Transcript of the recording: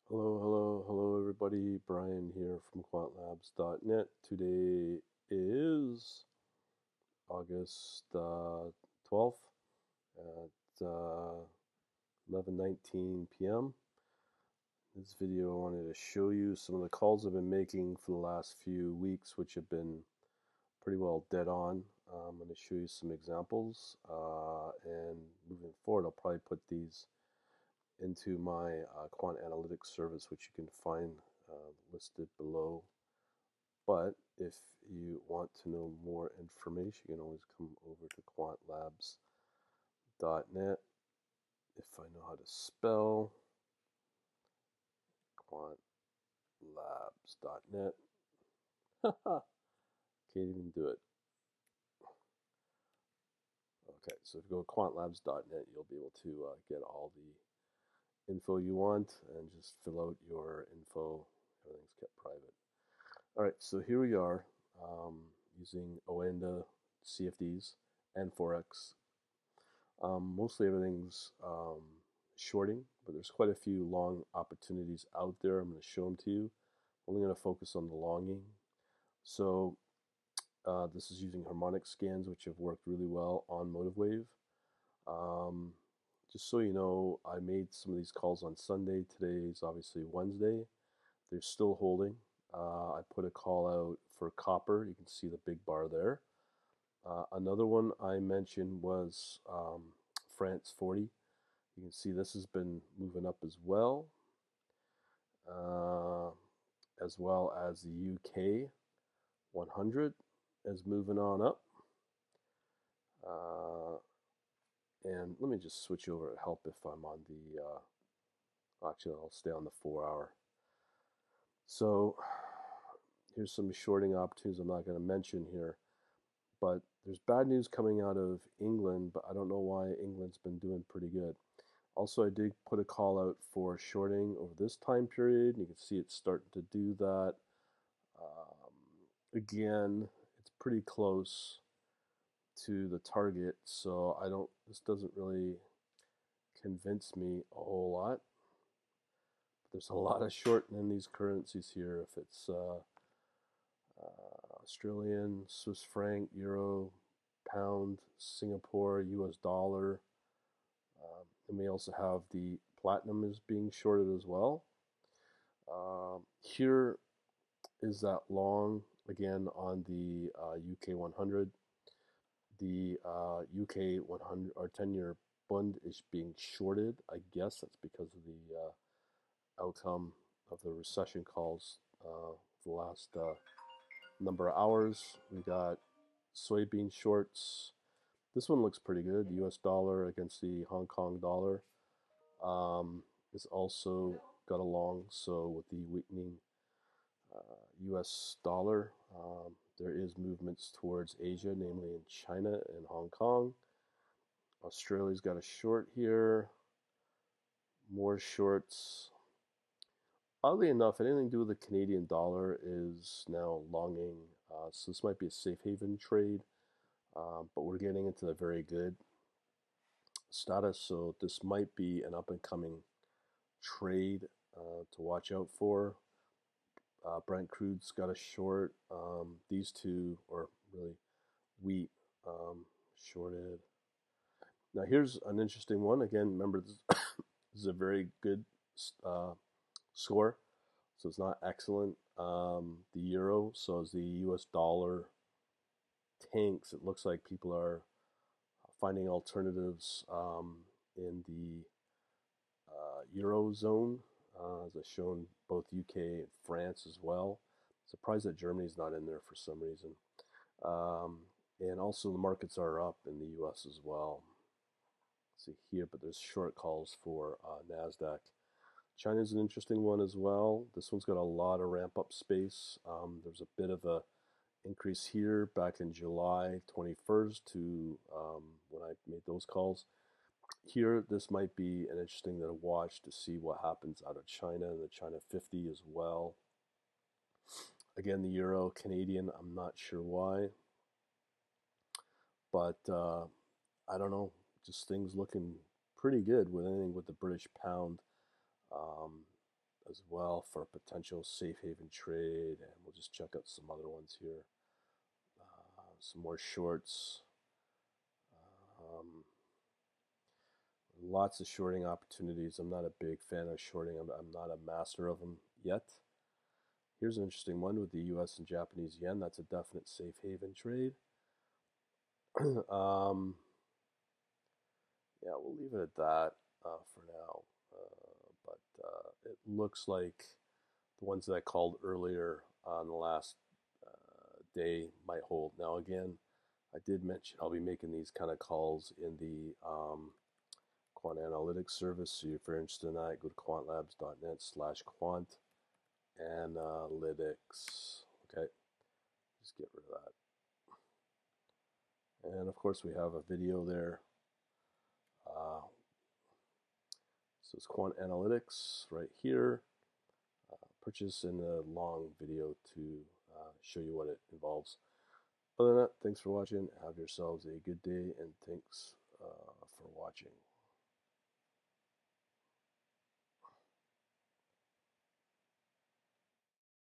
Hello, everybody. Brian here from quantlabs.net. Today is August 12th at 11:19 p.m. This video, I wanted to show you some of the calls I've been making for the last few weeks, which have been pretty well dead on. I'm going to show you some examples, and moving forward, I'll probably put these into my quant analytics service, which you can find listed below. But if you want to know more information, you can always come over to quantlabs.net. If I know how to spell, quantlabs.net. Can't even do it. Okay, so if you go to quantlabs.net, you'll be able to get all the info you want and just fill out your info. Everything's kept private. All right, so here we are using Oanda CFDs and Forex. Mostly everything's shorting, but there's quite a few long opportunities out there. I'm going to show them to you. I'm only going to focus on the longing. So this is using harmonic scans, which have worked really well on MotiveWave. Just so you know, I made some of these calls on Sunday. Today is obviously Wednesday. They're still holding. I put a call out for copper. You can see the big bar there. Another one I mentioned was France 40. You can see this has been moving up as well as the UK 100 is moving on up. And let me just switch over to help if I'm on the, actually I'll stay on the 4 hour. So here's some shorting opportunities I'm not going to mention here, but there's bad news coming out of England, but I don't know why England's been doing pretty good. Also, I did put a call out for shorting over this time period. You can see it's starting to do that. Again, it's pretty close to the target, so this doesn't really convince me a whole lot. There's a lot of shorting in these currencies here. If it's Australian, Swiss franc, euro, pound, Singapore, US dollar. And we also have the platinum is being shorted as well. Here is that long again on the UK 100. The UK 100 or 10-year bond is being shorted. I guess that's because of the outcome of the recession calls the last number of hours. We got soybean shorts. This one looks pretty good. US dollar against the Hong Kong dollar is also got along. So with the weakening US dollar, there is movements towards Asia, namely in China and Hong Kong. Australia's got a short here. More shorts. Oddly enough, anything to do with the Canadian dollar is now longing. So this might be a safe haven trade, but we're getting into the very good status. So this might be an up and coming trade to watch out for. Brent crude's got a short. These two, or really wheat, shorted. Now here's an interesting one. Again, remember this is a very good score, so it's not excellent. The euro, so as the US dollar tanks, it looks like people are finding alternatives in the Eurozone, as I've shown both UK and France as well. Surprised that Germany's not in there for some reason. And also the markets are up in the US as well. Let's see here, but there's short calls for NASDAQ. China's an interesting one as well. This one's got a lot of ramp up space. There's a bit of a increase here back in July 21st to when I made those calls. Here, this might be an interesting to watch to see what happens out of China, the China 50 as well. Again, the euro, Canadian, I'm not sure why. But I don't know, just things looking pretty good with anything with the British pound. as well for potential safe haven trade, and we'll just check out some other ones here. Some more shorts. Um, Lots of shorting opportunities. I'm not a big fan of shorting. I'm not a master of them yet. Here's an interesting one with the US and Japanese yen. That's a definite safe haven trade. um, yeah, we'll leave it at that for now. But it looks like the ones that I called earlier on the last day might hold. Now, again, I did mention I'll be making these kind of calls in the quant analytics service. So if you're interested in that, go to quantlabs.net/quant analytics. Okay, just get rid of that. And of course, we have a video there. So it's quant analytics right here. Purchase in a long video to show you what it involves. Other than that, thanks for watching. Have yourselves a good day, and thanks for watching.